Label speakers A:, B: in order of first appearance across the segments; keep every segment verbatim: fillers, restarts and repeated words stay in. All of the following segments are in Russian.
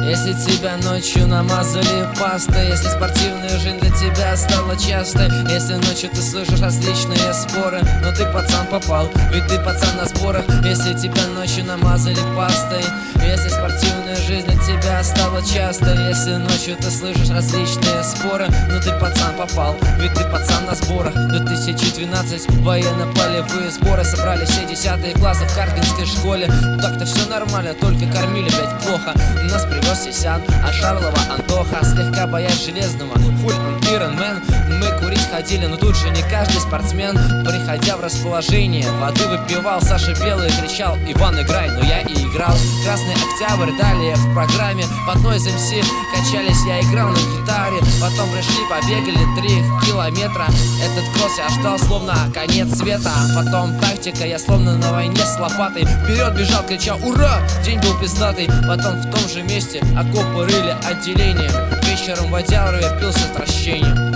A: Если тебя ночью намазали пастой, если спортивная жизнь для тебя стала частой, если ночью ты слышишь различные споры, но ты, пацан, попал, ведь ты, пацан, на сборах. Если тебя ночью намазали пастой, если спортивная жизнь для тебя стала частой, если ночью ты слышишь различные споры, но ты, пацан, попал, ведь ты, пацан, на сборах. две тысячи двенадцать, военно-полевые сборы, собрали все десятые классы в Харбинской школе. Так-то все нормально, только кормили, блять, плохо. Нас привез Сисян, а Шарлова Антоха, слегка боясь железного, фуль он Iron Man. Мы курить ходили, но тут же не каждый спортсмен, приходя в расположение, воды выпивал. Саша Белый кричал: Иван, играй, но я и играл. Красный Октябрь, далее в программе под Noise эм си качались, я играл на гитаре. Потом пришли, побегали три километра. Этот кросс я ждал словно конец света. Потом тактика, я словно на войне с лопатой. Вперед бежал, кричал: ура! День был пиздатый. Потом в том же месте окопы рыли, отделение. Вечером в Одярове пился с отвращением.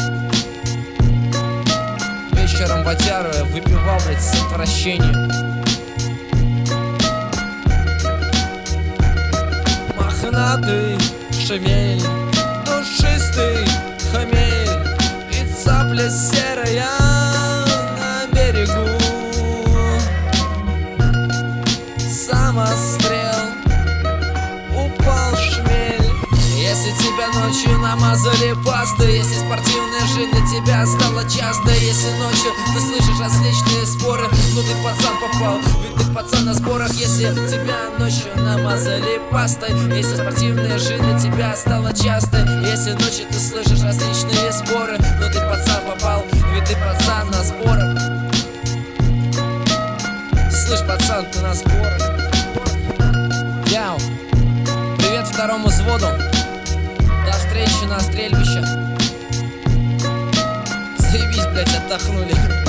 A: Вечером в Одярове выпивал, блядь, с отвращением. Мохнатый шемель, душистый хмель и цапля серая на берегу. Самострел, упал шмель. Если тебя ночью намазали пастой, если спортивная жизнь для тебя стала частой, если ночью ты слышишь различные споры, ну ты, пацан, попал, ведь ты, пацан, на сборах. Если тебя ночью намазали пастой, если спортивная жизнь для тебя стала частой, если ночью ты слышишь различные споры, ну ты, пацан, попал, ведь ты, пацан, на сборах. Слышь, пацан, ты на сборах. Яу, привет второму взводу. До встречи на стрельбище. Заебись, блять, отдохнули.